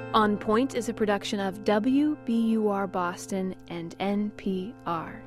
On Point is a production of WBUR Boston and NPR.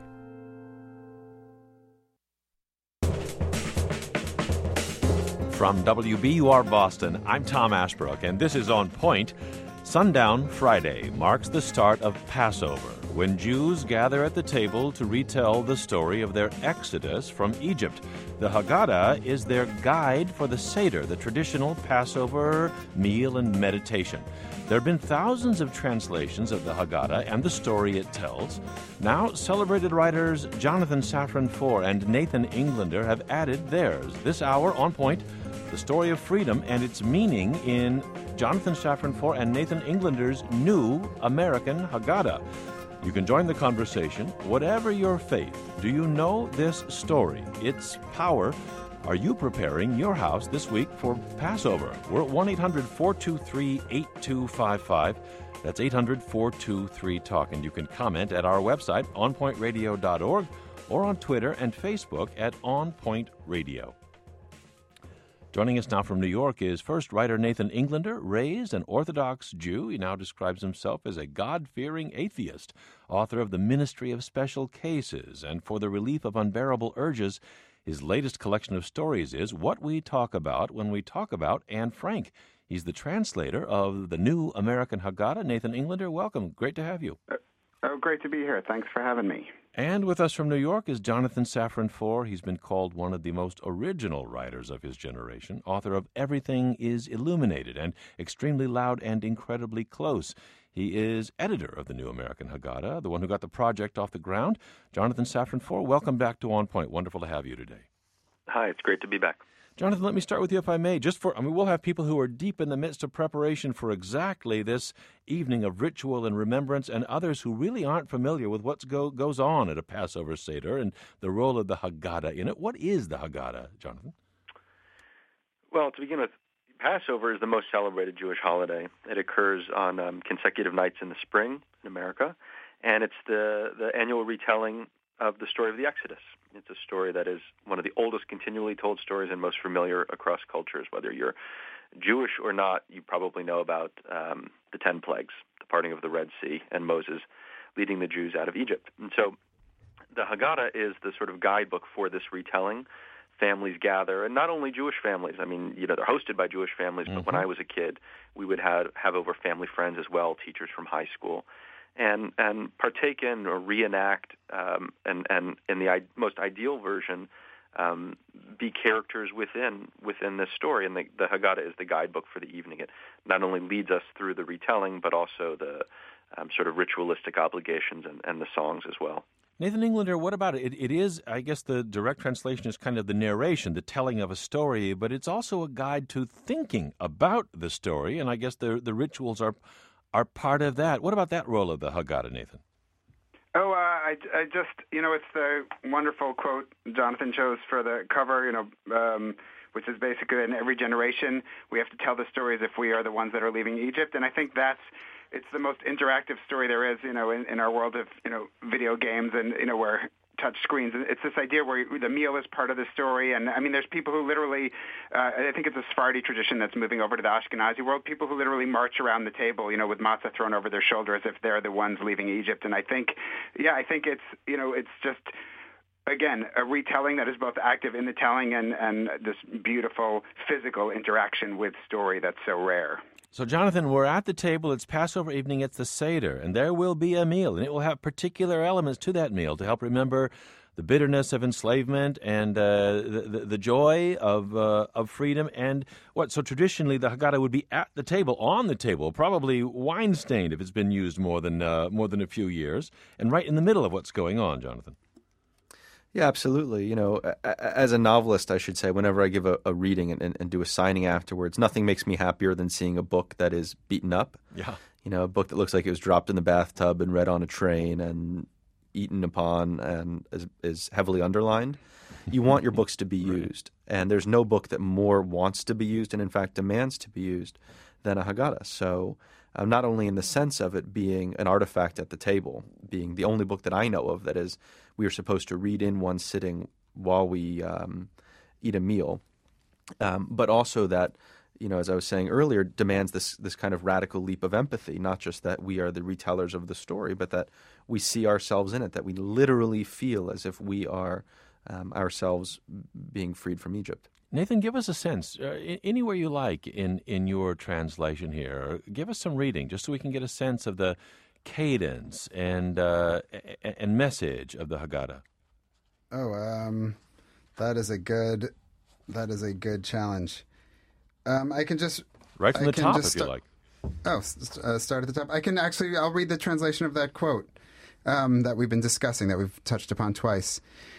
From WBUR Boston, I'm Tom Ashbrook, and this is On Point. Sundown Friday marks the start of Passover, when Jews gather at the table to retell the story of their exodus from Egypt. The Haggadah is their guide for the Seder, the traditional Passover meal and meditation. There have been thousands of translations of the Haggadah and the story it tells. Now, celebrated writers Jonathan Safran Foer and Nathan Englander have added theirs. This hour, On Point, the story of freedom and its meaning in Jonathan Safran Foer and Nathan Englander's new American Haggadah. You can join the conversation, whatever your faith. Do you know this story? Its power. Are you preparing your house this week for Passover? We're at 1-800-423-8255. That's 800-423-TALK. And you can comment at our website, onpointradio.org, or on Twitter and Facebook at onpointradio. Joining us now from New York is first writer Nathan Englander, raised an Orthodox Jew. He now describes himself as a God-fearing atheist, author of The Ministry of Special Cases, and For the Relief of Unbearable Urges. His latest collection of stories is What We Talk About When We Talk About Anne Frank. He's the translator of the new American Haggadah. Nathan Englander, welcome. Great to have you. Great to be here. Thanks for having me. And with us from New York is Jonathan Safran Foer. He's been called one of the most original writers of his generation, author of Everything is Illuminated and Extremely Loud and Incredibly Close. He is editor of the New American Haggadah, the one who got the project off the ground. Jonathan Safran Foer, welcome back to On Point. Wonderful to have you today. Hi, it's great to be back. Jonathan, let me start with you, if I may. We'll have people who are deep in the midst of preparation for exactly this evening of ritual and remembrance, and others who really aren't familiar with what goes on at a Passover Seder and the role of the Haggadah in it. What is the Haggadah, Jonathan? Well, to begin with, Passover is the most celebrated Jewish holiday. It occurs on consecutive nights in the spring in America, and it's the annual retelling of the story of the Exodus. It's a story that is one of the oldest continually told stories and most familiar across cultures. Whether you're Jewish or not, you probably know about the 10 plagues, the parting of the Red Sea, and Moses leading the Jews out of Egypt. And so the Haggadah is the sort of guidebook for this retelling. Families gather, and not only Jewish families. I mean, they're hosted by Jewish families, but when I was a kid, we would have over family friends as well, teachers from high school, and partake in or reenact, and in the most ideal version, be characters within this story. And the Haggadah is the guidebook for the evening. It not only leads us through the retelling, but also the sort of ritualistic obligations and the songs as well. Nathan Englander, what about it? It is, I guess the direct translation is kind of the narration, the telling of a story, but it's also a guide to thinking about the story, and I guess the rituals are part of that. What about that role of the Haggadah, Nathan? I just, it's the wonderful quote Jonathan chose for the cover, which is basically in every generation we have to tell the stories if we are the ones that are leaving Egypt. And I think it's the most interactive story there is, in our world of, video games and, where touch screens. It's this idea where the meal is part of the story. And, I mean, there's people who literally, I think it's a Sephardi tradition that's moving over to the Ashkenazi world, people who literally march around the table, with matzah thrown over their shoulder as if they're the ones leaving Egypt. And I think it's, it's just, again, a retelling that is both active in the telling and this beautiful physical interaction with story that's so rare. So, Jonathan, we're at the table. It's Passover evening. It's the Seder, and there will be a meal, and it will have particular elements to that meal to help remember the bitterness of enslavement and the joy of freedom. And so traditionally, the Haggadah would be at the table, on the table, probably wine-stained if it's been used more than a few years, and right in the middle of what's going on, Jonathan. Yeah, absolutely. As a novelist, I should say, whenever I give a reading and do a signing afterwards, nothing makes me happier than seeing a book that is beaten up. Yeah. A book that looks like it was dropped in the bathtub and read on a train and eaten upon and is heavily underlined. You want your books to be used. And there's no book that more wants to be used and, in fact, demands to be used than a Haggadah. So not only in the sense of it being an artifact at the table, being the only book that I know of that is we are supposed to read in one sitting while we eat a meal, but also that as I was saying earlier, demands this kind of radical leap of empathy, not just that we are the retellers of the story, but that we see ourselves in it, that we literally feel as if we are ourselves being freed from Egypt. Nathan, give us a sense, anywhere you like in your translation here. Give us some reading, just so we can get a sense of the cadence and message of the Haggadah. That is a good challenge. I can just right from the top, if you like. Start at the top. I'll read the translation of that quote that we've been discussing, that we've touched upon twice.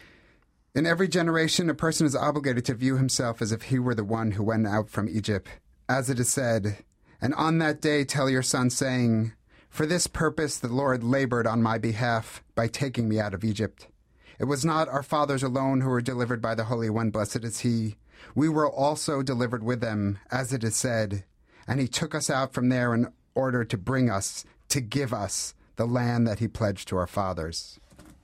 In every generation, a person is obligated to view himself as if he were the one who went out from Egypt. As it is said, and on that day tell your son, saying, for this purpose the Lord labored on my behalf by taking me out of Egypt. It was not our fathers alone who were delivered by the Holy One, blessed is he. We were also delivered with them, as it is said, and he took us out from there in order to bring us, to give us the land that he pledged to our fathers.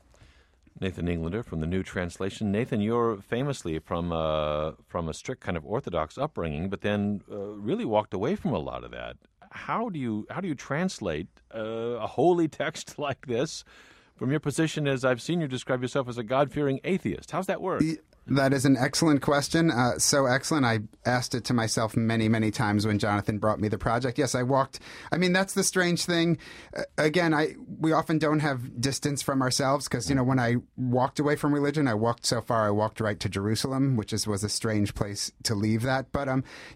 Nathan Englander from the New Translation. Nathan, you're famously from a strict kind of Orthodox upbringing, but then really walked away from a lot of that. How do you translate a holy text like this from your position, as I've seen you describe yourself as a God-fearing atheist? How's that work? That is an excellent question. So excellent. I asked it to myself many, many times when Jonathan brought me the project. Yes, that's the strange thing. Again, we often don't have distance from ourselves because, when I walked away from religion, I walked so far, I walked right to Jerusalem, which was a strange place to leave that. But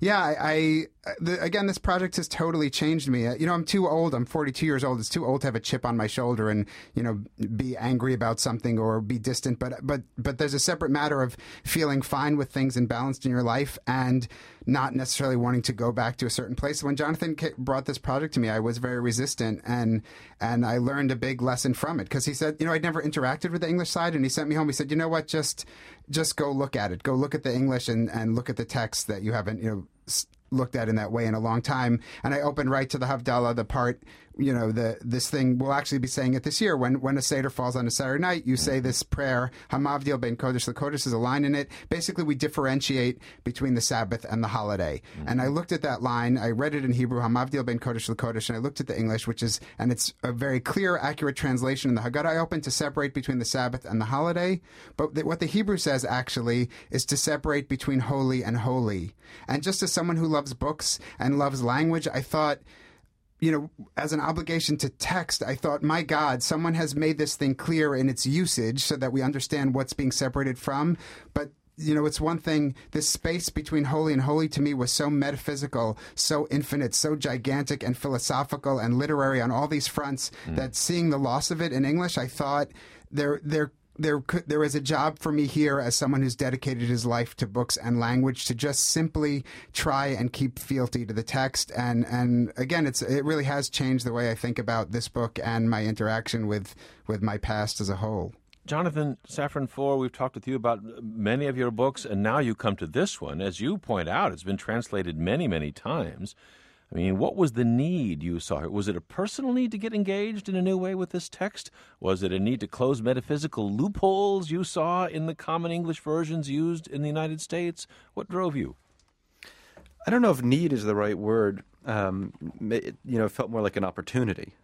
again, this project has totally changed me. I'm too old. I'm 42 years old. It's too old to have a chip on my shoulder and, be angry about something or be distant. But there's a separate matter of feeling fine with things and balanced in your life and not necessarily wanting to go back to a certain place. When Jonathan brought this project to me, I was very resistant, and I learned a big lesson from it because he said, I'd never interacted with the English side, and he sent me home. He said, you know what, just go look at it. Go look at the English and look at the text that you haven't, looked at in that way in a long time. And I opened right to the Havdalah, the part, this thing, we'll actually be saying it this year. When a Seder falls on a Saturday night, you say this prayer, Hamavdil ben Kodesh LeKodesh, is a line in it. Basically, we differentiate between the Sabbath and the holiday. Mm-hmm. And I looked at that line, I read it in Hebrew, Hamavdil ben Kodesh LeKodesh, and I looked at the English, and it's a very clear, accurate translation in the Haggadah. I opened to separate between the Sabbath and the holiday. But what the Hebrew says, actually, is to separate between holy and holy. And just as someone who loves books and loves language, I thought, as an obligation to text, I thought, my God, someone has made this thing clear in its usage so that we understand what's being separated from. But, it's one thing, this space between holy and holy to me was so metaphysical, so infinite, so gigantic and philosophical and literary on all these fronts that seeing the loss of it in English, I thought there is a job for me here as someone who's dedicated his life to books and language to just simply try and keep fealty to the text. And again, it really has changed the way I think about this book and my interaction with my past as a whole. Jonathan Safran Foer, we've talked with you about many of your books, and now you come to this one. As you point out, it's been translated many, many times. I mean, what was the need you saw here? Was it a personal need to get engaged in a new way with this text? Was it a need to close metaphysical loopholes you saw in the common English versions used in the United States? What drove you? I don't know if need is the right word. It felt more like an opportunity.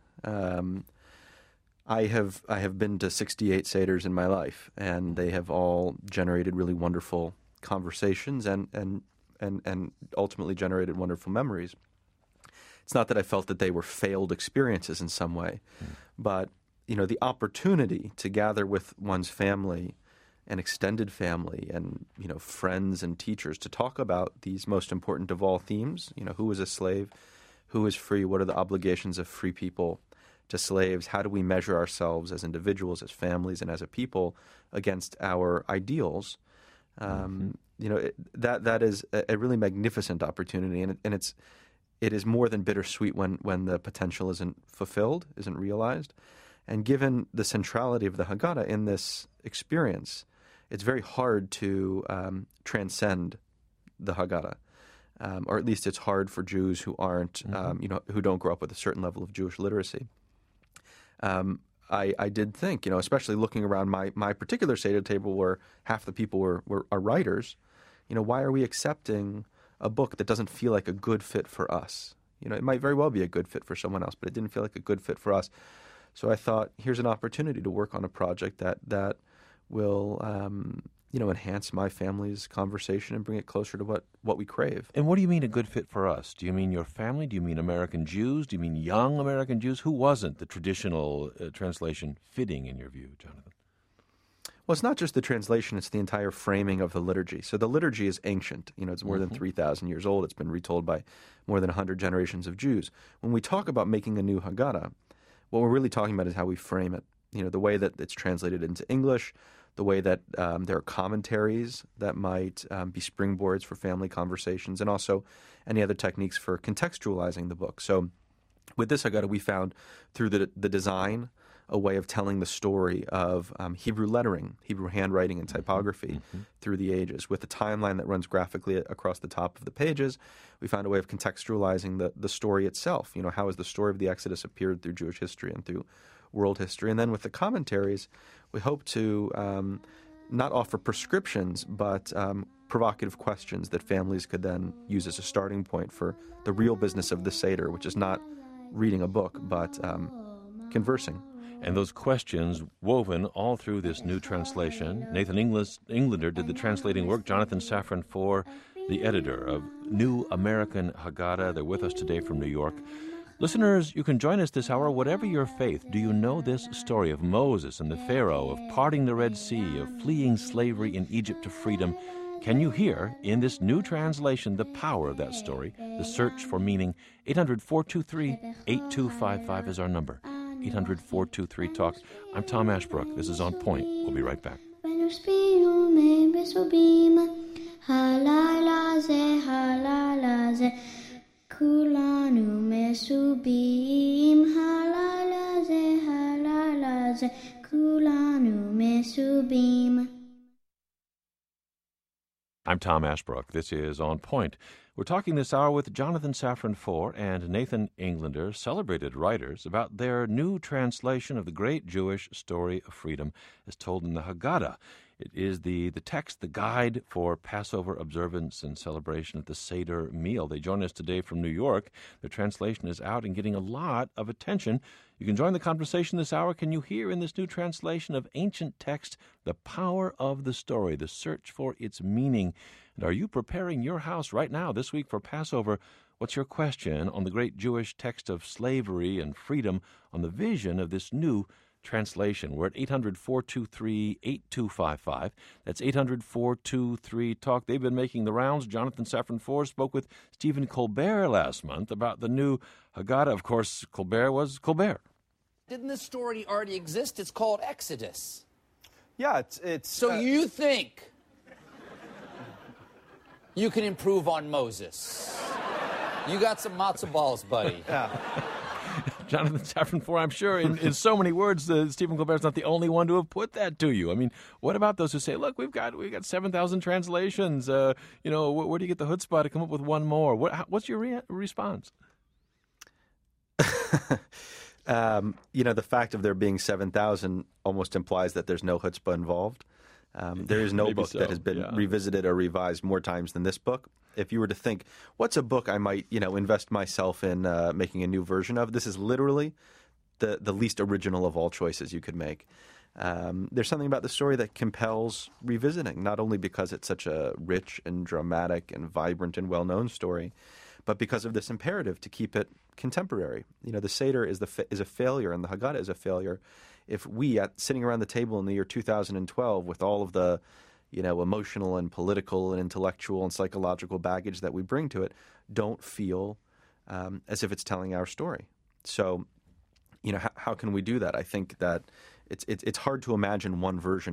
I have been to 68 Seders in my life, and they have all generated really wonderful conversations and ultimately generated wonderful memories. It's not that I felt that they were failed experiences in some way, but the opportunity to gather with one's family and extended family and friends and teachers to talk about these most important of all themes. Who is a slave? Who is free? What are the obligations of free people to slaves? How do we measure ourselves as individuals, as families, and as a people against our ideals? That is a really magnificent opportunity, and it is more than bittersweet when the potential isn't fulfilled, isn't realized. And given the centrality of the Haggadah in this experience, it's very hard to transcend the Haggadah, or at least it's hard for Jews who aren't, who don't grow up with a certain level of Jewish literacy. I did think, especially looking around my particular Seder table where half the people are writers, why are we accepting a book that doesn't feel like a good fit for us. It might very well be a good fit for someone else, but it didn't feel like a good fit for us. So I thought, here's an opportunity to work on a project that will enhance my family's conversation and bring it closer to what we crave. And what do you mean a good fit for us? Do you mean your family? Do you mean American Jews? Do you mean young American Jews? Who wasn't the traditional translation fitting in your view, Jonathan? Well, it's not just the translation, it's the entire framing of the liturgy. So the liturgy is ancient. It's more than 3,000 years old. It's been retold by more than 100 generations of Jews. When we talk about making a new Haggadah, what we're really talking about is how we frame it. The way that it's translated into English, the way that there are commentaries that might be springboards for family conversations, and also any other techniques for contextualizing the book. So with this Haggadah, we found through the design a way of telling the story of Hebrew lettering, Hebrew handwriting and typography through the ages. With a timeline that runs graphically across the top of the pages, we found a way of contextualizing the story itself. How has the story of the Exodus appeared through Jewish history and through world history? And then with the commentaries, we hope to not offer prescriptions, but provocative questions that families could then use as a starting point for the real business of the Seder, which is not reading a book, but conversing. And those questions woven all through this new translation. Nathan Englander did the translating work. Jonathan Safran Foer, the editor of New American Haggadah. They're with us today from New York. Listeners, you can join us this hour, whatever your faith. Do you know this story of Moses and the Pharaoh, of parting the Red Sea, of fleeing slavery in Egypt to freedom? Can you hear, in this new translation, the power of that story, the search for meaning? 800-423-8255 is our number. 800-423-TALK. I'm Tom Ashbrook. This is On Point. We'll be right back. I'm Tom Ashbrook. This is On Point. We're talking this hour with Jonathan Safran Foer and Nathan Englander, celebrated writers, about their new translation of the great Jewish story of freedom as told in the Haggadah. It is the text, the guide for Passover observance and celebration at the Seder meal. They join us today from New York. Their translation is out and getting a lot of attention. You can join the conversation this hour. Can you hear in this new translation of ancient text the power of the story, the search for its meaning? And are you preparing your house right now this week for Passover? What's your question on the great Jewish text of slavery and freedom, on the vision of this new translation? We're at 800-423-8255. That's 800-423-TALK. They've been making the rounds. Jonathan Safran Foer spoke with Stephen Colbert last month about the new Haggadah. Of course, Colbert was Colbert. Didn't this story already exist? It's called Exodus. Yeah, it's So you think you can improve on Moses? You got some matzo balls, buddy. Yeah. Jonathan Safran Foer, I'm sure in so many words, Stephen Colbert's not the only one to have put that to you. I mean, what about those who say, look, we've got 7,000 translations. Where do you get the chutzpah to come up with one more? What's your response? The fact of there being 7,000 almost implies that there's no chutzpah involved. There is no book that has been revisited or revised more times than this book. If you were to think, what's a book I might, invest myself in making a new version of, this is literally the least original of all choices you could make. There's something about the story that compels revisiting, not only because it's such a rich and dramatic and vibrant and well-known story, but because of this imperative to keep it contemporary. The Seder is a failure, and the Haggadah is a failure if we, sitting around the table in the year 2012 with all of the emotional and political and intellectual and psychological baggage that we bring to it, don't feel as if it's telling our story. So, how can we do that? I think that it's hard to imagine one version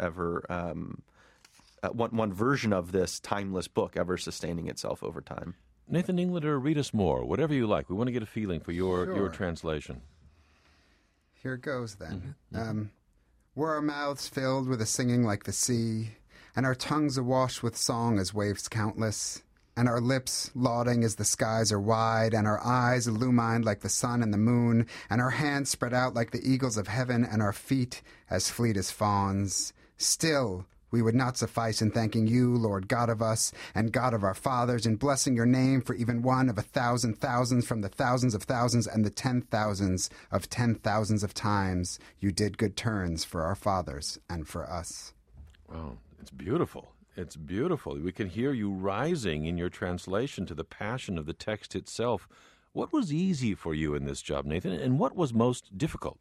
one version of this timeless book ever sustaining itself over time. Nathan Englander, read us more, whatever you like. We want to get a feeling for your translation. Here it goes, then. Were our mouths filled with a singing like the sea, and our tongues awash with song as waves countless, and our lips lauding as the skies are wide, and our eyes illumined like the sun and the moon, and our hands spread out like the eagles of heaven, and our feet as fleet as fawns, still We would not suffice in thanking you, Lord God of us and God of our fathers, in blessing your name for even one of 1,000 thousands from the thousands of thousands and the 10,000s of 10,000s of times you did good turns for our fathers and for us. Wow, it's beautiful. It's beautiful. We can hear you rising in your translation to the passion of the text itself. What was easy for you in this job, Nathan, and what was most difficult?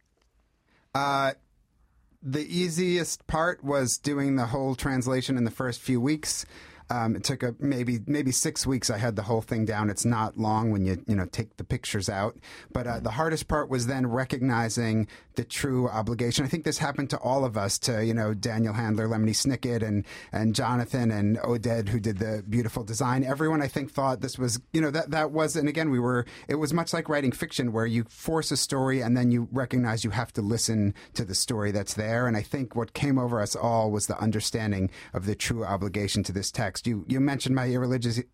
The easiest part was doing the whole translation in the first few weeks. It took maybe 6 weeks. I had the whole thing down. It's not long when you take the pictures out. But the hardest part was then recognizing the true obligation. I think this happened to all of us, to Daniel Handler, Lemony Snicket, and Jonathan and Oded, who did the beautiful design. Everyone, I think, thought this was that was. And again, it was much like writing fiction, where you force a story and then you recognize you have to listen to the story that's there. And I think what came over us all was the understanding of the true obligation to this text. You mentioned my irreligiosity,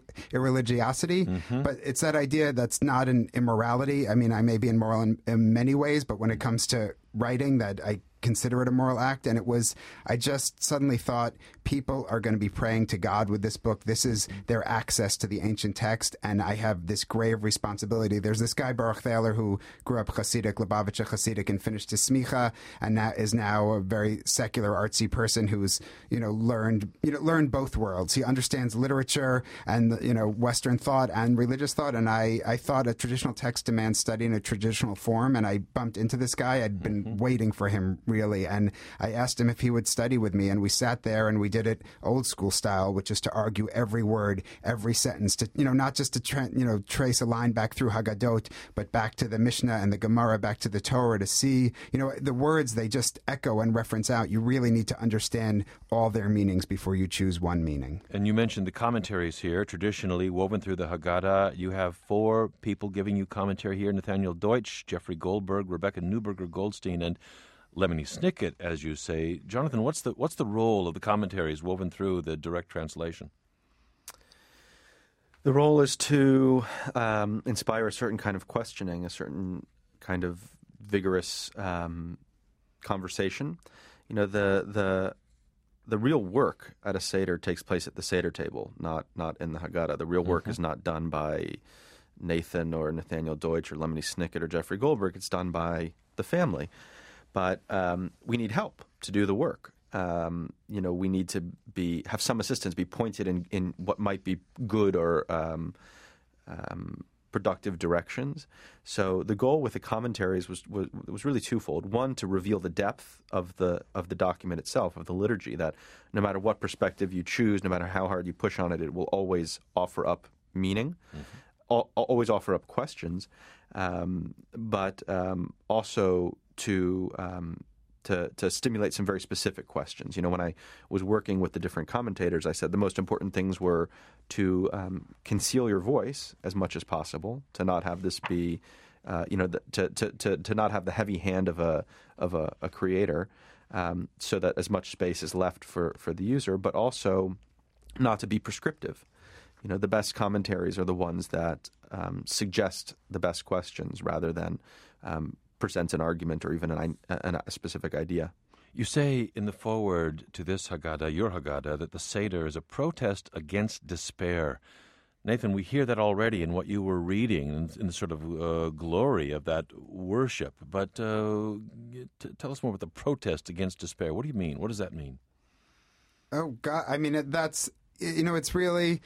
but it's that idea that's not an immorality. I mean, I may be immoral in many ways, but when it comes to writing, that I consider it a moral act. And I just suddenly thought, people are going to be praying to God with this book. This is their access to the ancient text, and I have this grave responsibility. There's this guy, Baruch Thaler, who grew up Hasidic, Lubavitcher Hasidic, and finished his smicha, and is now a very secular, artsy person who's, learned both worlds. He understands literature and, Western thought and religious thought, and I thought a traditional text demands study in a traditional form, and I bumped into this guy. I'd been waiting for him, really, and I asked him if he would study with me, and we sat there and we did it old school style, which is to argue every word, every sentence, to not just to trace a line back through Haggadot, but back to the Mishnah and the Gemara, back to the Torah, to see the words, they just echo and reference out. You really need to understand all their meanings before you choose one meaning. And you mentioned the commentaries here, traditionally woven through the Haggadah. You have 4 people giving you commentary here: Nathaniel Deutsch, Jeffrey Goldberg, Rebecca Neuberger-Goldstein, and Lemony Snicket, as you say. Jonathan, what's the role of the commentaries woven through the direct translation? The role is to inspire a certain kind of questioning, a certain kind of vigorous conversation. The real work at a Seder takes place at the Seder table, not in the Haggadah. The real work is not done by Nathan or Nathaniel Deutsch or Lemony Snicket or Jeffrey Goldberg. It's done by the family. But we need help to do the work. We need to have some assistance, be pointed in what might be good or productive directions. So the goal with the commentaries was really twofold. One, to reveal the depth of the document itself, of the liturgy, that no matter what perspective you choose, no matter how hard you push on it, it will always offer up meaning, always offer up questions, but also to stimulate some very specific questions. When I was working with the different commentators, I said the most important things were to conceal your voice as much as possible, to not have this be, to not have the heavy hand of a creator, so that as much space is left for the user, but also not to be prescriptive. The best commentaries are the ones that suggest the best questions rather than present an argument or even a specific idea. You say in the foreword to this Haggadah, your Haggadah, that the Seder is a protest against despair. Nathan, we hear that already in what you were reading, in the sort of glory of that worship. But tell us more about the protest against despair. What do you mean? What does that mean? Oh, God. I mean, that's, it's really...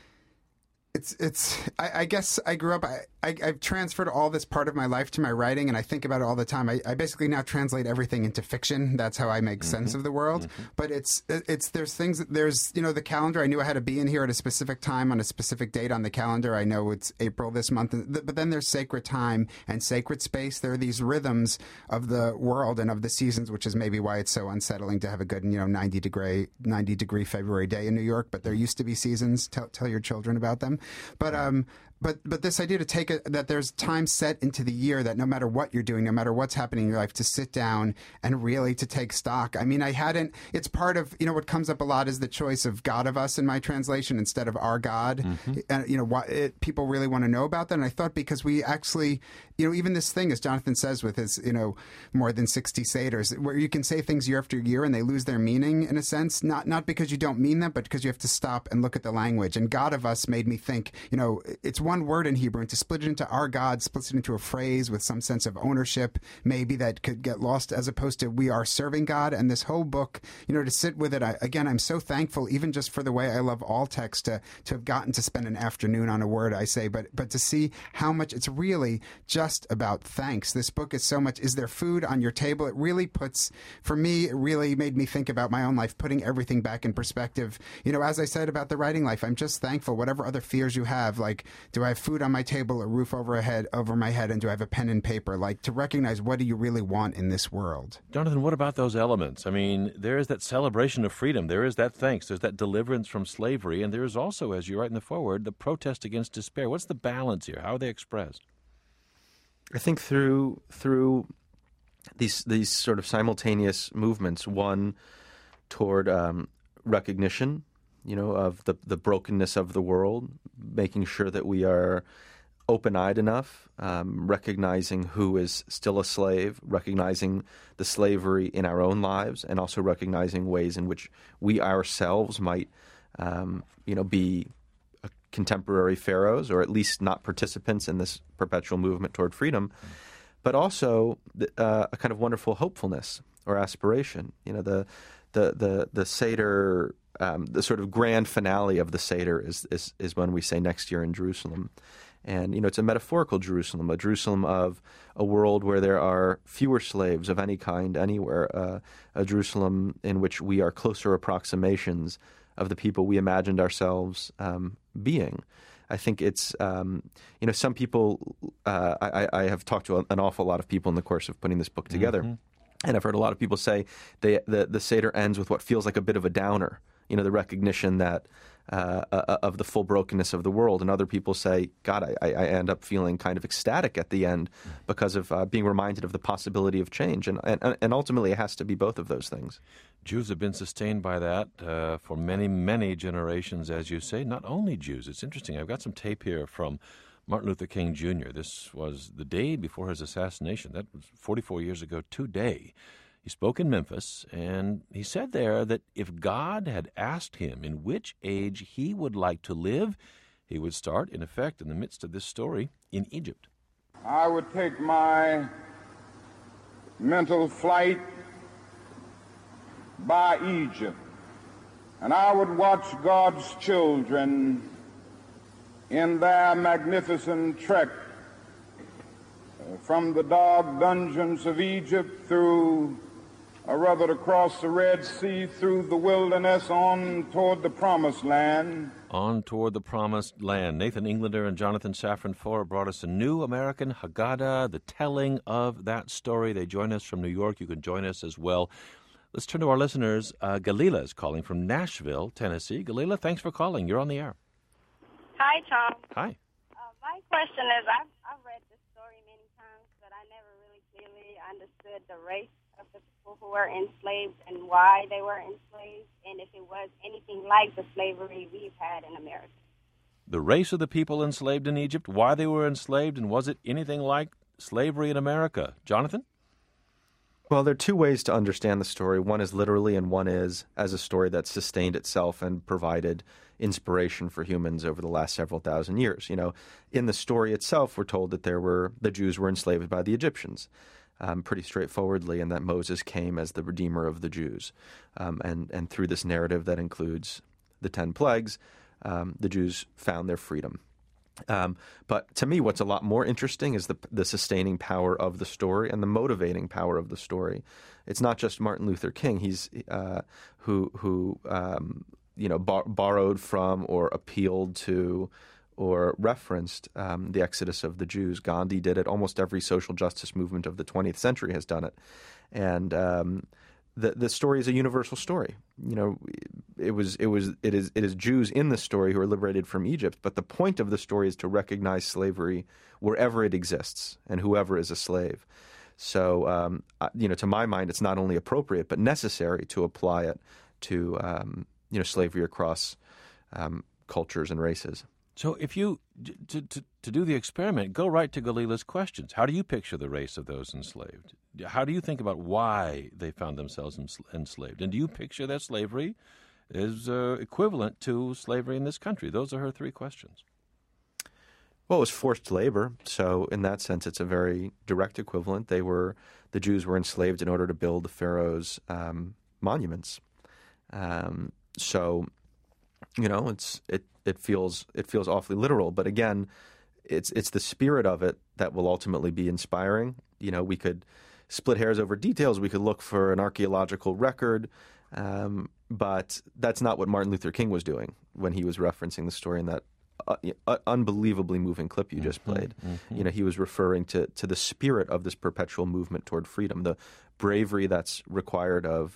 I guess I grew up, I've transferred all this part of my life to my writing, and I think about it all the time. I basically now translate everything into fiction. That's how I make sense of the world. But there's things, the calendar. I knew I had to be in here at a specific time on a specific date on the calendar. I know it's April this month, but then there's sacred time and sacred space. There are these rhythms of the world and of the seasons, which is maybe why it's so unsettling to have a good, 90 degree February day in New York. But there used to be seasons. Tell your children about them. but this idea to take it, that there's time set into the year that no matter what you're doing, no matter what's happening in your life, to sit down and really to take stock. I mean, it's part of, what comes up a lot is the choice of God of us in my translation instead of our God. And, people really want to know about that. And I thought because we actually, even this thing, as Jonathan says with his, more than 60 Seders, where you can say things year after year and they lose their meaning in a sense, not because you don't mean them, but because you have to stop and look at the language. And God of us made me think, it's one word in Hebrew, and to split it into our God, split it into a phrase with some sense of ownership, maybe that could get lost, as opposed to we are serving God. And this whole book, to sit with it, I'm so thankful, even just for the way I love all text, to have gotten to spend an afternoon on a word, I say, but to see how much it's really just about thanks. This book is so much, is there food on your table? It really it really made me think about my own life, putting everything back in perspective. As I said about the writing life, I'm just thankful, whatever other fears you have, like, do I have food on my table, a roof over my head, and do I have a pen and paper? Like, to recognize, what do you really want in this world? Jonathan, what about those elements? I mean, there is that celebration of freedom. There is that thanks. There's that deliverance from slavery. And there is also, as you write in the foreword, the protest against despair. What's the balance here? How are they expressed? I think through these sort of simultaneous movements, one toward recognition, of the brokenness of the world, making sure that we are open-eyed enough, recognizing who is still a slave, recognizing the slavery in our own lives, and also recognizing ways in which we ourselves might, be contemporary pharaohs, or at least not participants in this perpetual movement toward freedom, but also a kind of wonderful hopefulness or aspiration. The Seder. The sort of grand finale of the Seder is when we say next year in Jerusalem. And, it's a metaphorical Jerusalem, a Jerusalem of a world where there are fewer slaves of any kind anywhere, a Jerusalem in which we are closer approximations of the people we imagined ourselves being. I think it's, some people, I have talked to an awful lot of people in the course of putting this book together, and I've heard a lot of people say the Seder ends with what feels like a bit of a downer. The recognition that of the full brokenness of the world. And other people say, God, I end up feeling kind of ecstatic at the end because of being reminded of the possibility of change. And ultimately, it has to be both of those things. Jews have been sustained by that for many, many generations, as you say. Not only Jews. It's interesting. I've got some tape here from Martin Luther King Jr. This was the day before his assassination. That was 44 years ago today. He spoke in Memphis, and he said there that if God had asked him in which age he would like to live, he would start, in effect, in the midst of this story, in Egypt. I would take my mental flight by Egypt, and I would watch God's children in their magnificent trek from the dark dungeons of Egypt through across the Red Sea, through the wilderness, on toward the Promised Land. On toward the Promised Land. Nathan Englander and Jonathan Safran Foer brought us a new American Haggadah, the telling of that story. They join us from New York. You can join us as well. Let's turn to our listeners. Galila is calling from Nashville, Tennessee. Galila, thanks for calling. You're on the air. Hi, Tom. Hi. My question is, I've read this story many times, but I never really clearly understood the race of the people who were enslaved and why they were enslaved, and if it was anything like the slavery we've had in America. The race of the people enslaved in Egypt, why they were enslaved, and was it anything like slavery in America? Jonathan? Well, there are two ways to understand the story. One is literally, and one is as a story that sustained itself and provided inspiration for humans over the last several thousand years. In the story itself, we're told that the Jews were enslaved by the Egyptians. Pretty straightforwardly, and that Moses came as the Redeemer of the Jews. And through this narrative that includes the 10 plagues, the Jews found their freedom. But to me, what's a lot more interesting is the sustaining power of the story and the motivating power of the story. It's not just Martin Luther King. He's who borrowed from or appealed to or referenced the exodus of the Jews. Gandhi did it. Almost every social justice movement of the 20th century has done it. And the story is a universal story. You know, it is Jews in the story who are liberated from Egypt, but the point of the story is to recognize slavery wherever it exists and whoever is a slave. So, you know, to my mind, it's not only appropriate but necessary to apply it to slavery across cultures and races. So if you, to do the experiment, go right to Galila's questions. How do you picture the race of those enslaved? How do you think about why they found themselves enslaved? And do you picture that slavery is equivalent to slavery in this country? Those are her three questions. Well, it was forced labor, so in that sense, it's a very direct equivalent. The Jews were enslaved in order to build the Pharaoh's monuments. So, you know, it feels awfully literal. But again, it's the spirit of it that will ultimately be inspiring. You know, we could split hairs over details. We could look for an archaeological record, but that's not what Martin Luther King was doing when he was referencing the story in that unbelievably moving clip you just played. Mm-hmm. You know, he was referring to the spirit of this perpetual movement toward freedom, the bravery that's required of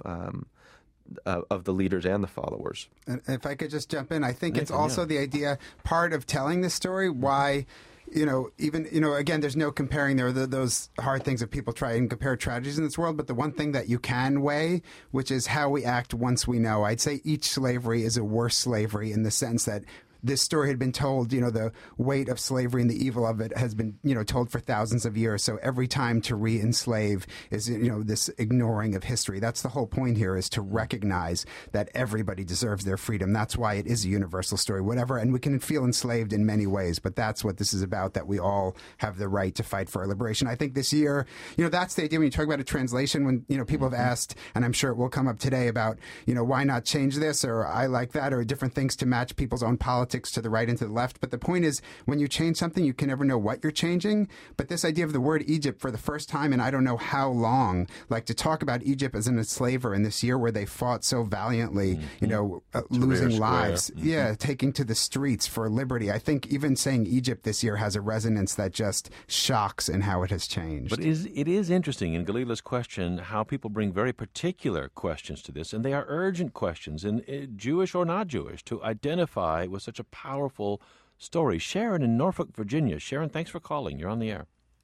the leaders and the followers. And if I could just jump in, I think it's also the idea, part of telling this story, why, you know, even, you know, again, there's no comparing. There are those hard things that people try and compare tragedies in this world, but the one thing that you can weigh, which is how we act once we know. I'd say each slavery is a worse slavery in the sense that this story had been told, you know, the weight of slavery and the evil of it has been, you know, told for thousands of years. So every time to re-enslave is, you know, this ignoring of history. That's the whole point here, is to recognize that everybody deserves their freedom. That's why it is a universal story, whatever. And we can feel enslaved in many ways, but that's what this is about, that we all have the right to fight for our liberation. I think this year, you know, that's the idea when you talk about a translation, when, you know, people have asked, and I'm sure it will come up today, about, you know, why not change this, or I like that, or different things to match people's own politics to the right and to the left. But the point is, when you change something, you can never know what you're changing. But this idea of the word Egypt for the first time in I don't know how long, like to talk about Egypt as an enslaver in this year where they fought so valiantly, you know, losing lives, taking to the streets for liberty. I think even saying Egypt this year has a resonance that just shocks in how it has changed. But it is interesting in Galila's question how people bring very particular questions to this, and they are urgent questions, and Jewish or not Jewish, to identify with such a powerful story. Sharon in Norfolk, Virginia. Sharon, thanks for calling. You're on the air.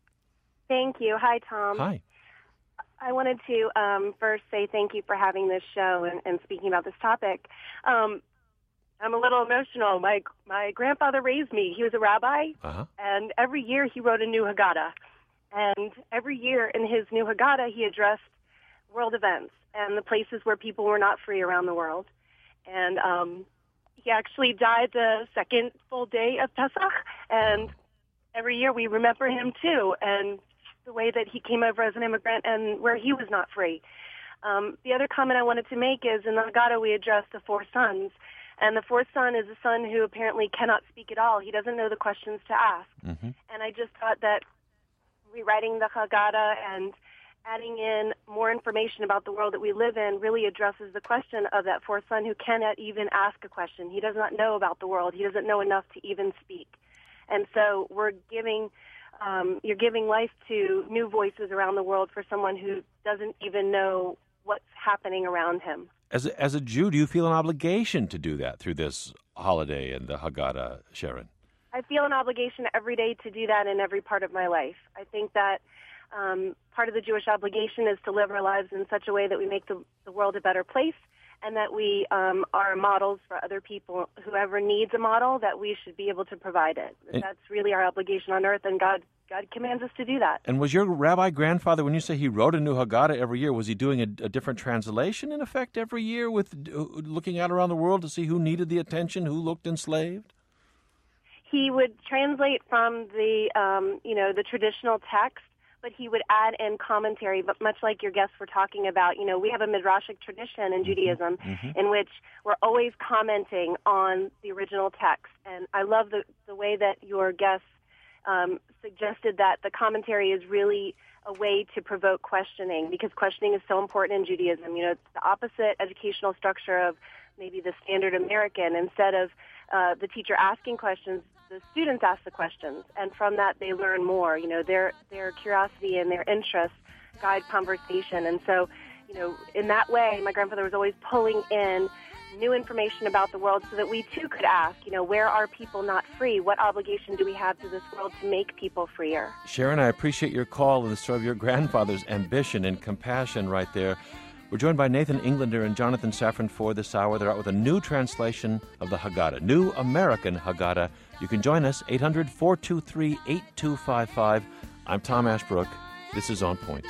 Thank you. Hi, Tom. Hi. I wanted to first say thank you for having this show and speaking about this topic. I'm a little emotional. My grandfather raised me. He was a rabbi, and every year he wrote a new Haggadah. And every year in his new Haggadah, he addressed world events and the places where people were not free around the world. And he actually died the second full day of Pesach, and every year we remember him too, and the way that he came over as an immigrant and where he was not free. The other comment I wanted to make is in the Haggadah we address the four sons, and the fourth son is a son who apparently cannot speak at all. He doesn't know the questions to ask. Mm-hmm. And I just thought that rewriting the Haggadah and adding in more information about the world that we live in really addresses the question of that fourth son who cannot even ask a question. He does not know about the world. He doesn't know enough to even speak. And so we're giving, you're giving life to new voices around the world for someone who doesn't even know what's happening around him. As a Jew, do you feel an obligation to do that through this holiday and the Haggadah, Sharon? I feel an obligation every day to do that in every part of my life. I think that part of the Jewish obligation is to live our lives in such a way that we make the world a better place, and that we are models for other people. Whoever needs a model, that we should be able to provide it. That's really our obligation on earth, and God commands us to do that. And was your rabbi grandfather, when you say he wrote a new Haggadah every year, was he doing a different translation, in effect, every year, with looking out around the world to see who needed the attention, who looked enslaved? He would translate from the the traditional text, but he would add in commentary. But much like your guests were talking about, you know, we have a midrashic tradition in Judaism in which we're always commenting on the original text. And I love the way that your guests suggested that the commentary is really a way to provoke questioning, because questioning is so important in Judaism. You know, it's the opposite educational structure of maybe the standard American. Instead of the teacher asking questions, the students ask the questions, and from that they learn more. You know, their curiosity and their interests guide conversation. And so, in that way, my grandfather was always pulling in new information about the world so that we too could ask, where are people not free? What obligation do we have to this world to make people freer? Sharon, I appreciate your call and the story of your grandfather's ambition and compassion right there. We're joined by Nathan Englander and Jonathan Safran Foer this hour. They're out with a new translation of the Haggadah, New American Haggadah. You can join us, 800-423-8255. I'm Tom Ashbrook. This is On Point.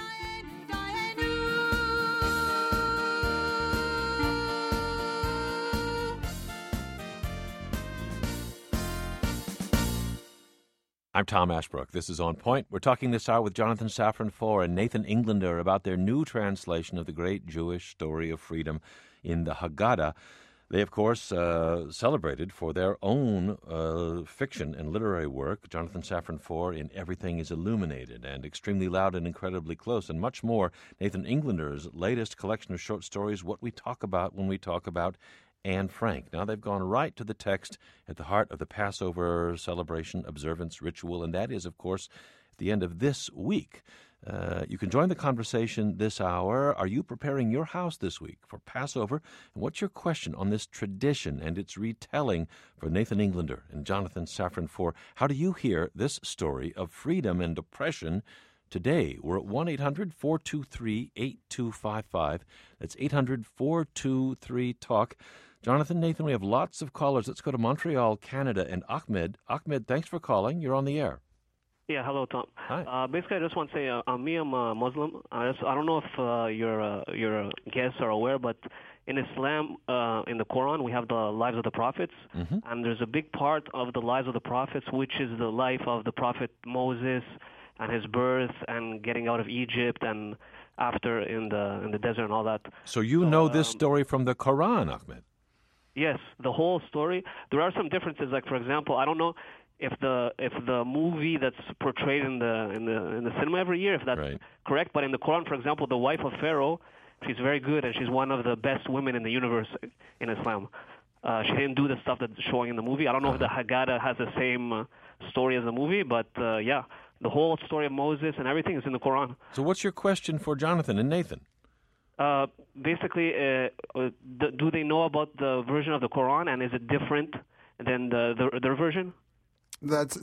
I'm Tom Ashbrook. This is On Point. We're talking this hour with Jonathan Safran Foer and Nathan Englander about their new translation of the great Jewish story of freedom in the Haggadah. They, of course, celebrated for their own fiction and literary work. Jonathan Safran Foer in Everything is Illuminated and Extremely Loud and Incredibly Close, and much more. Nathan Englander's latest collection of short stories, What We Talk About When We Talk About Anne Frank. Now they've gone right to the text at the heart of the Passover celebration, observance, ritual, and that is, of course, at the end of this week. You can join the conversation this hour. Are you preparing your house this week for Passover? And what's your question on this tradition and its retelling for Nathan Englander and Jonathan Safran Foer? How do you hear this story of freedom and oppression today? We're at 1-800-423-8255. That's 800-423-TALK. Jonathan, Nathan, we have lots of callers. Let's go to Montreal, Canada, and Ahmed. Ahmed, thanks for calling. You're on the air. Yeah, hello, Tom. Hi. Basically, I just want to say, I'm a Muslim. I don't know if your guests are aware, but in Islam, in the Quran, we have the lives of the prophets, and there's a big part of the lives of the prophets, which is the life of the prophet Moses and his birth and getting out of Egypt and after in the desert and all that. So you know this story from the Quran, Ahmed? Yes, the whole story. There are some differences. Like, for example, I don't know if the movie that's portrayed in the cinema every year, if that's correct. But in the Quran, for example, the wife of Pharaoh, she's very good and she's one of the best women in the universe in Islam. She didn't do the stuff that's showing in the movie. I don't know if the Haggadah has the same story as the movie, but yeah, the whole story of Moses and everything is in the Quran. So what's your question for Jonathan and Nathan? Basically, do they know about the version of the Quran, and is it different than their version? That's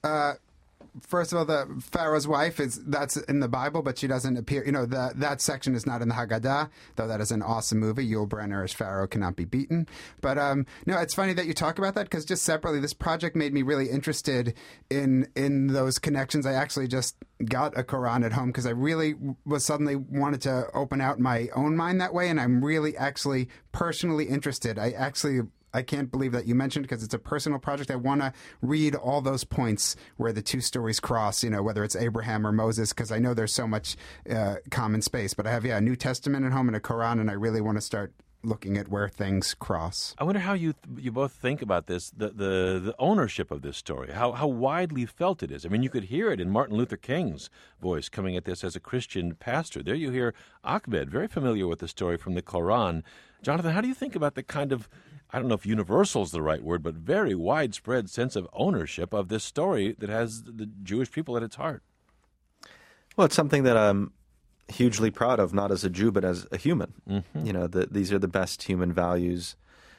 first of all, the Pharaoh's wife that's in the Bible, but she doesn't appear. That section is not in the Haggadah, though that is an awesome movie. Yul Brynner as Pharaoh cannot be beaten. But no, it's funny that you talk about that because just separately, this project made me really interested in those connections. I actually just got a Quran at home because I really was suddenly wanted to open out my own mind that way, and I'm really actually personally interested. I can't believe that you mentioned because it's a personal project. I want to read all those points where the two stories cross, whether it's Abraham or Moses, because I know there's so much common space. But I have, a New Testament at home and a Quran, and I really want to start looking at where things cross. I wonder how you both think about this, the ownership of this story, how widely felt it is. I mean, you could hear it in Martin Luther King's voice coming at this as a Christian pastor. There you hear Ahmed, very familiar with the story from the Quran. Jonathan, how do you think about the kind of, I don't know if universal is the right word, but very widespread sense of ownership of this story that has the Jewish people at its heart? Well, it's something that I'm hugely proud of, not as a Jew, but as a human. These are the best human values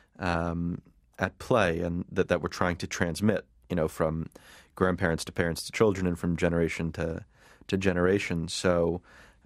at play, and that we're trying to transmit, from grandparents to parents to children and from generation to generation. So,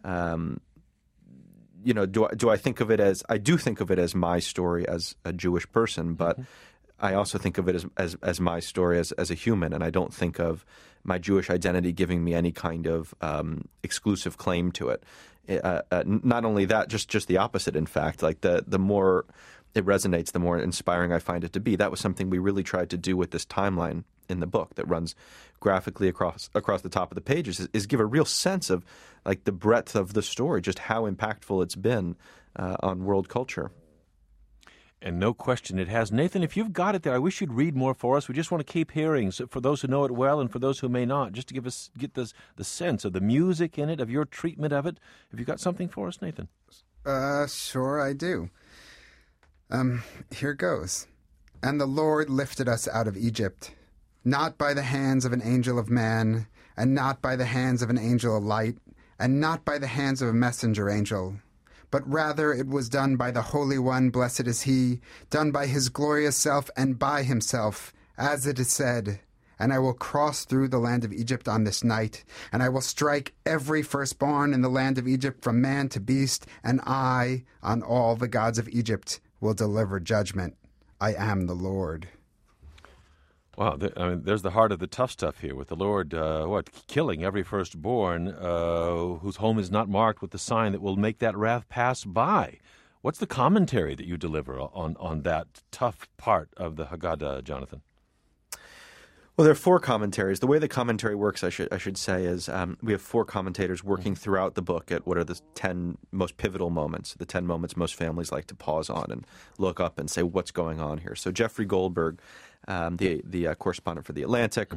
do I think of it as, I do think of it as my story as a Jewish person, but I also think of it as my story as a human, and I don't think of my Jewish identity giving me any kind of exclusive claim to it. Not only that, just the opposite, in fact. Like the more it resonates, the more inspiring I find it to be. That was something we really tried to do with this timeline in the book that runs graphically across the top of the pages, is give a real sense of like the breadth of the story, just how impactful it's been on world culture. And no question it has. Nathan, if you've got it there, I wish you'd read more for us. We just want to keep hearing, so for those who know it well and for those who may not, just to get the sense of the music in it, of your treatment of it. Have you got something for us, Nathan? Sure I do. Here goes. And the Lord lifted us out of Egypt, not by the hands of an angel of man, and not by the hands of an angel of light, and not by the hands of a messenger angel, but rather it was done by the Holy One, blessed is He, done by His glorious self and by Himself, as it is said, "And I will cross through the land of Egypt on this night, and I will strike every firstborn in the land of Egypt from man to beast, and I, on all the gods of Egypt, will deliver judgment. I am the Lord." Wow, there's the heart of the tough stuff here with the Lord, killing every firstborn whose home is not marked with the sign that will make that wrath pass by. What's the commentary that you deliver on that tough part of the Haggadah, Jonathan? Well, there are four commentaries. The way the commentary works, I should say, is we have four commentators working throughout the book at what are the 10 most pivotal moments, the 10 moments most families like to pause on and look up and say, what's going on here? So Jeffrey Goldberg, the correspondent for The Atlantic,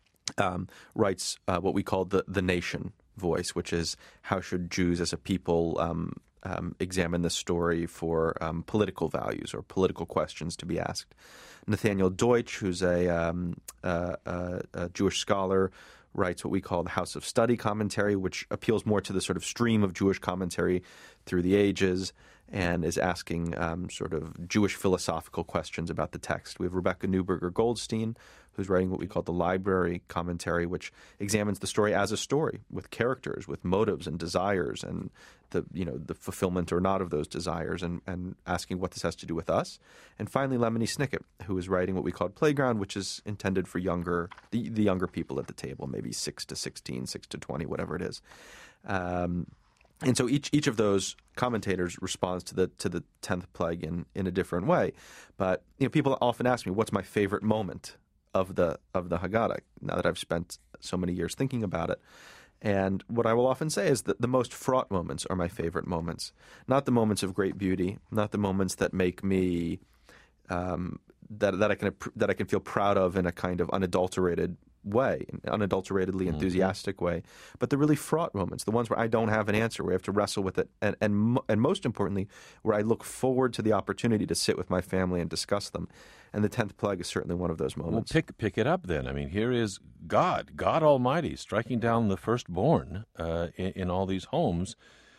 writes what we call the nation voice, which is how should Jews as a people examine this story for political values or political questions to be asked. Nathaniel Deutsch, who's a Jewish scholar, writes what we call the House of Study commentary, which appeals more to the sort of stream of Jewish commentary through the ages and is asking sort of Jewish philosophical questions about the text. We have Rebecca Neuberger Goldstein, who's writing what we call the library commentary, which examines the story as a story with characters, with motives and desires, and the fulfillment or not of those desires, and asking what this has to do with us. And finally, Lemony Snicket, who is writing what we call Playground, which is intended for the younger people at the table, maybe 6 to 16, 6 to 20, whatever it is. And so each of those commentators responds to the 10th plague in a different way. But people often ask me, what's my favorite moment of the Haggadah, now that I've spent so many years thinking about it. And what I will often say is that the most fraught moments are my favorite moments, not the moments of great beauty, not the moments that make me that I can feel proud of in a kind of unadulterated way, unadulteratedly enthusiastic way, but the really fraught moments, the ones where I don't have an answer, where I have to wrestle with it, and most importantly, where I look forward to the opportunity to sit with my family and discuss them. And the 10th plague is certainly one of those moments. Well, pick it up then. I mean, here is God Almighty, striking down the firstborn in all these homes.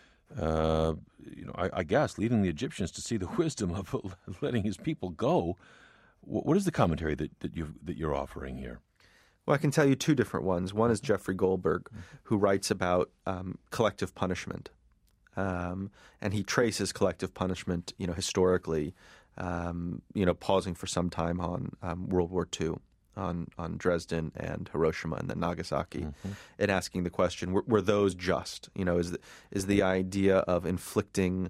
I guess leading the Egyptians to see the wisdom of letting His people go. What is the commentary that you're offering here? Well, I can tell you two different ones. One is Jeffrey Goldberg, who writes about collective punishment, and he traces collective punishment, historically, pausing for some time on World War II, on Dresden and Hiroshima and then Nagasaki, and asking the question: Were those just? Is the idea of inflicting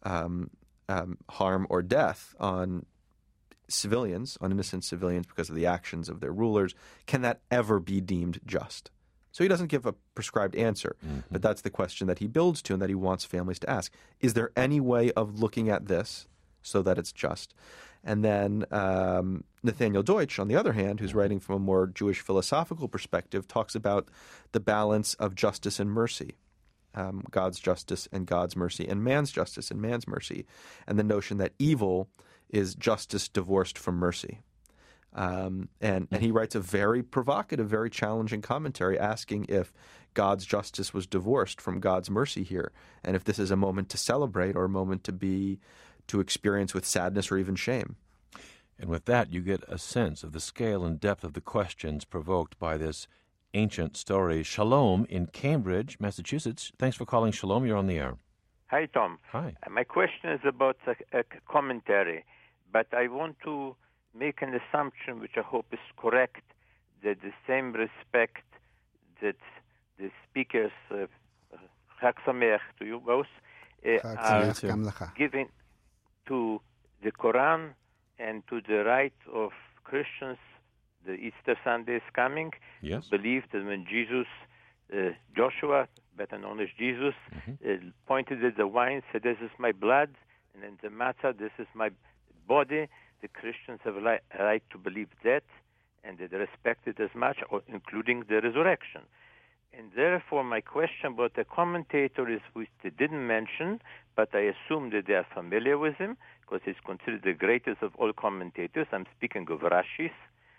harm or death on civilians, on innocent civilians because of the actions of their rulers, can that ever be deemed just? So he doesn't give a prescribed answer, but that's the question that he builds to and that he wants families to ask. Is there any way of looking at this so that it's just? And then Nathaniel Deutsch, on the other hand, who's writing from a more Jewish philosophical perspective, talks about the balance of justice and mercy, God's justice and God's mercy, and man's justice and man's mercy, and the notion that evil is justice divorced from mercy. And he writes a very provocative, very challenging commentary asking if God's justice was divorced from God's mercy here, and if this is a moment to celebrate or a moment to experience with sadness or even shame. And with that, you get a sense of the scale and depth of the questions provoked by this ancient story. Shalom in Cambridge, Massachusetts. Thanks for calling. Shalom, you're on the air. Hi, Tom. Hi. My question is about a commentary, but I want to make an assumption which I hope is correct, that the same respect that the speakers, Chag Sameach to you both, are giving to the Quran and to the right of Christians. The Easter Sunday is coming. Yes. Believe that when Jesus, Joshua, better known as Jesus, pointed at the wine, said, "This is my blood," and then the matzah, "This is my body." The Christians have a right to believe that, and they respect it as much, including the resurrection. And therefore, my question about the commentator is, which they didn't mention, but I assume that they are familiar with him, because he's considered the greatest of all commentators. I'm speaking of Rashi,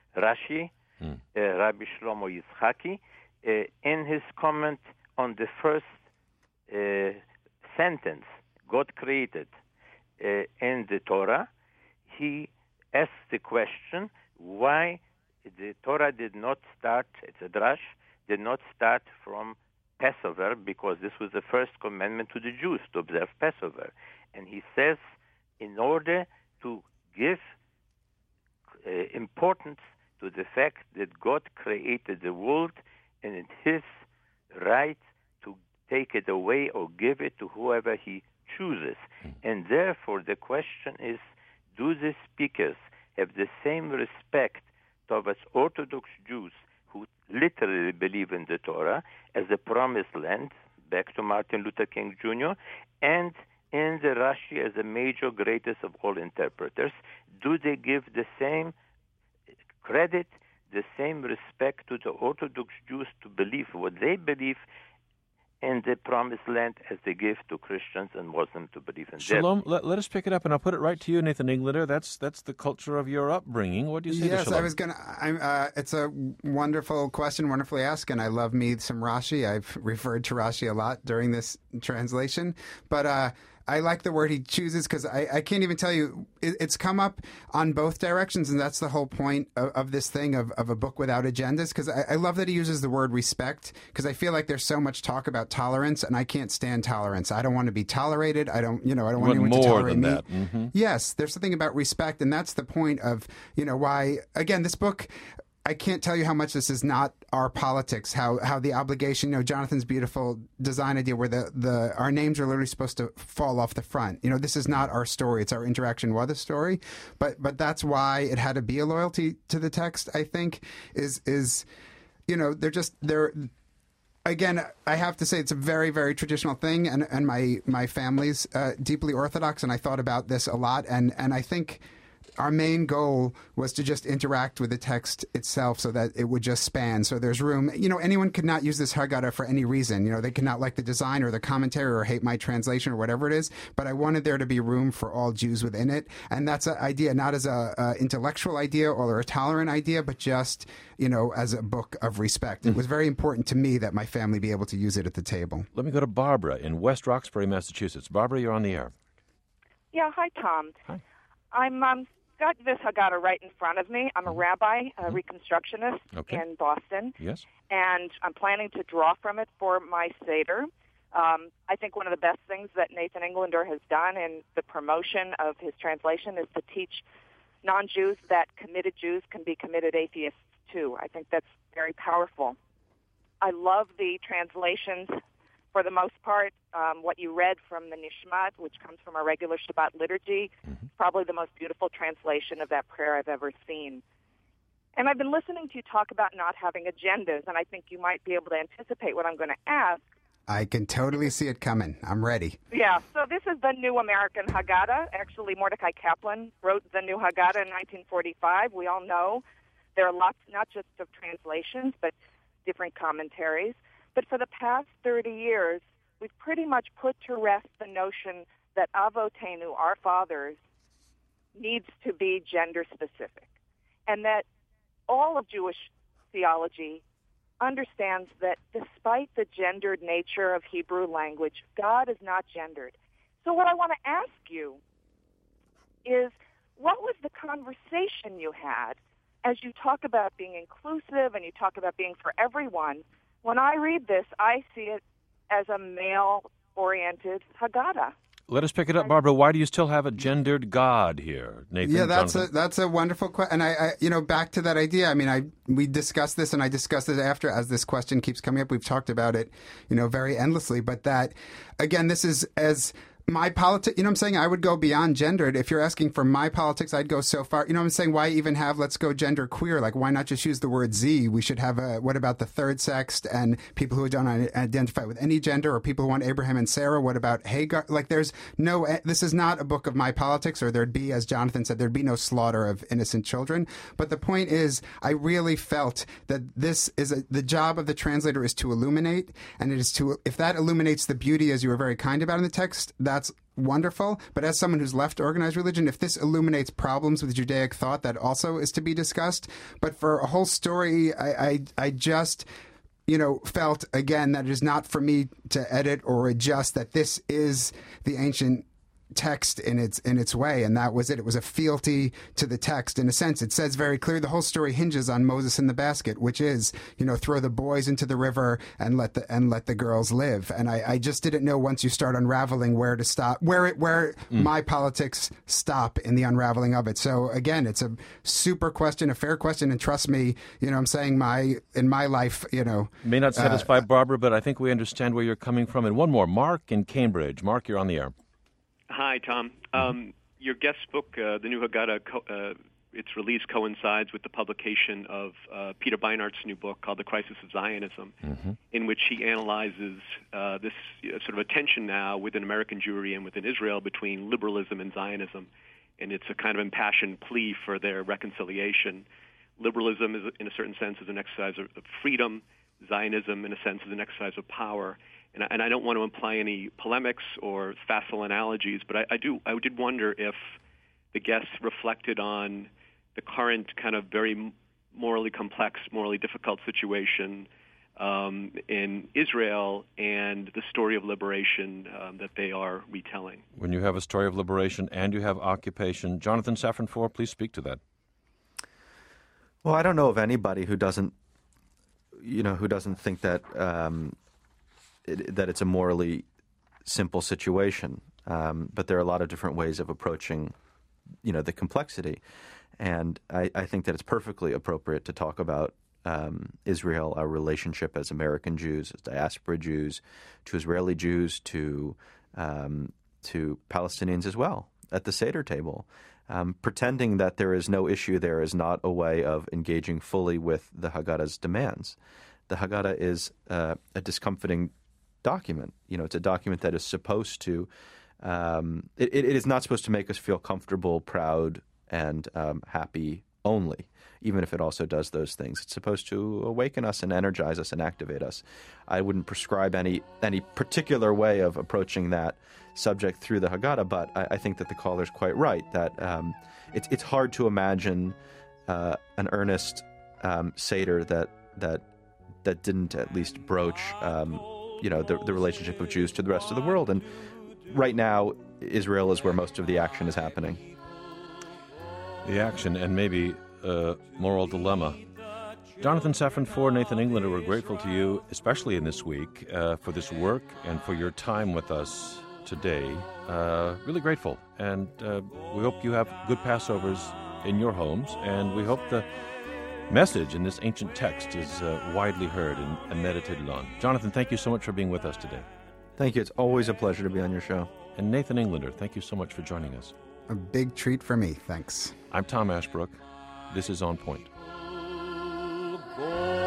Rabbi Shlomo Yitzhaki, in his comment on the first sentence, God created in the Torah, he asked the question why the Torah did not start, it's a drash, did not start from Passover, because this was the first commandment to the Jews, to observe Passover. And he says, in order to give importance to the fact that God created the world, and it's his right to take it away or give it to whoever he chooses. And therefore the question is, do the speakers have the same respect towards Orthodox Jews who literally believe in the Torah as the promised land, back to Martin Luther King Jr., and in the Rashi as the major greatest of all interpreters? Do they give the same credit, the same respect to the Orthodox Jews to believe what they believe in the promised land as they give to Christians and Muslims to believe in Shalom, let us pick it up, and I'll put it right to you, Nathan Englander. That's the culture of your upbringing. What do you say to Shalom? Yes, I was going to... it's a wonderful question, wonderfully asked, and I love me some Rashi. I've referred to Rashi a lot during this translation. But I like the word he chooses because I can't even tell you. It's come up on both directions, and that's the whole point of this thing of a book without agendas, because I love that he uses the word respect, because I feel like there's so much talk about tolerance, and I can't stand tolerance. I don't want to be tolerated. I don't want anyone to tolerate me. That. Mm-hmm. Yes, there's something about respect, and that's the point of, why, again, this book... I can't tell you how much this is not our politics, how the obligation, Jonathan's beautiful design idea where our names are literally supposed to fall off the front. This is not our story. It's our interaction with the story. But that's why it had to be a loyalty to the text, I think, they're again, I have to say it's a very, very traditional thing, and my family's deeply Orthodox, and I thought about this a lot, and I think our main goal was to just interact with the text itself so that it would just span. So there's room. Anyone could not use this Haggadah for any reason. They could not like the design or the commentary or hate my translation or whatever it is. But I wanted there to be room for all Jews within it. And that's an idea, not as a intellectual idea or a tolerant idea, but just, as a book of respect. It was very important to me that my family be able to use it at the table. Let me go to Barbara in West Roxbury, Massachusetts. Barbara, you're on the air. Yeah, hi, Tom. Hi. I'm got this Haggadah right in front of me. I'm a rabbi, a Reconstructionist in Boston. Yes. And I'm planning to draw from it for my Seder. I think one of the best things that Nathan Englander has done in the promotion of his translation is to teach non-Jews that committed Jews can be committed atheists too. I think that's very powerful. I love the translations for the most part. What you read from the Nishmat, which comes from our regular Shabbat liturgy, probably the most beautiful translation of that prayer I've ever seen. And I've been listening to you talk about not having agendas, and I think you might be able to anticipate what I'm going to ask. I can totally see it coming. I'm ready. Yeah, so this is the New American Haggadah. Actually, Mordecai Kaplan wrote the New Haggadah in 1945. We all know there are lots, not just of translations, but different commentaries. But for the past 30 years, we've pretty much put to rest the notion that Avotenu, our fathers, needs to be gender-specific, and that all of Jewish theology understands that despite the gendered nature of Hebrew language, God is not gendered. So what I want to ask you is, what was the conversation you had as you talk about being inclusive and you talk about being for everyone? When I read this, I see it as a male-oriented Haggadah. Let us pick it up, Barbara. Why do you still have a gendered God here, Nathan? Yeah, that's a wonderful question. And I back to that idea. I mean, we discussed this, and I discussed it after as this question keeps coming up. We've talked about it, very endlessly. But that, again, this is as my politics, I'm saying I would go beyond gendered. If you're asking for my politics, I'd go so far. I'm saying why even have, let's go gender queer? Like, why not just use the word Z? We should have what about the third sex and people who don't identify with any gender, or people who want Abraham and Sarah? What about Hagar? Like, this is not a book of my politics, or there'd be, as Jonathan said, there'd be no slaughter of innocent children. But the point is, I really felt that this is the job of the translator is to illuminate, and it is if that illuminates the beauty, as you were very kind about in the text, that's wonderful. But as someone who's left organized religion, if this illuminates problems with Judaic thought, that also is to be discussed. But for a whole story, I just, felt again that it is not for me to edit or adjust, that this is the ancient text in its way, and that was it. It was a fealty to the text. In a sense, it says very clear the whole story hinges on Moses in the basket, which is, throw the boys into the river and let the girls live. And I just didn't know, once you start unraveling, where to stop, where my politics stop in the unraveling of it. So again, it's a super question, a fair question, and trust me, I'm saying in my life, may not satisfy Barbara, but I think we understand where you're coming from. And one more, Mark in Cambridge. Mark, you're on the air. Hi, Tom. Your guest book, The New Haggadah, its release coincides with the publication of Peter Beinart's new book called The Crisis of Zionism, in which he analyzes this sort of a tension now within American Jewry and within Israel between liberalism and Zionism. And it's a kind of impassioned plea for their reconciliation. Liberalism, is, in a certain sense, is an exercise of freedom. Zionism, in a sense, is an exercise of power. And I don't want to imply any polemics or facile analogies, but I did wonder if the guests reflected on the current kind of very morally complex, morally difficult situation in Israel and the story of liberation that they are retelling. When you have a story of liberation and you have occupation, Jonathan Safran Foer, please speak to that. Well, I don't know of anybody who doesn't think that that it's a morally simple situation. But there are a lot of different ways of approaching, the complexity. And I think that it's perfectly appropriate to talk about Israel, our relationship as American Jews, as diaspora Jews, to Israeli Jews, to Palestinians as well, at the Seder table. Pretending that there is no issue there is not a way of engaging fully with the Haggadah's demands. The Haggadah is a discomforting document. It's a document that is supposed to, it is not supposed to make us feel comfortable, proud, and happy only, even if it also does those things. It's supposed to awaken us and energize us and activate us. I wouldn't prescribe any particular way of approaching that subject through the Haggadah, but I think that the caller's quite right, that it's hard to imagine an earnest Seder that didn't at least broach the relationship of Jews to the rest of the world. And right now, Israel is where most of the action is happening. The action and maybe a moral dilemma. Jonathan Safran Foer, Nathan Englander, we're grateful to you, especially in this week, for this work and for your time with us today. Really grateful. And we hope you have good Passovers in your homes, and we hope the message in this ancient text is widely heard and meditated on. Jonathan, thank you so much for being with us today. Thank you. It's always a pleasure to be on your show. And Nathan Englander, thank you so much for joining us. A big treat for me. Thanks. I'm Tom Ashbrook. This is On Point.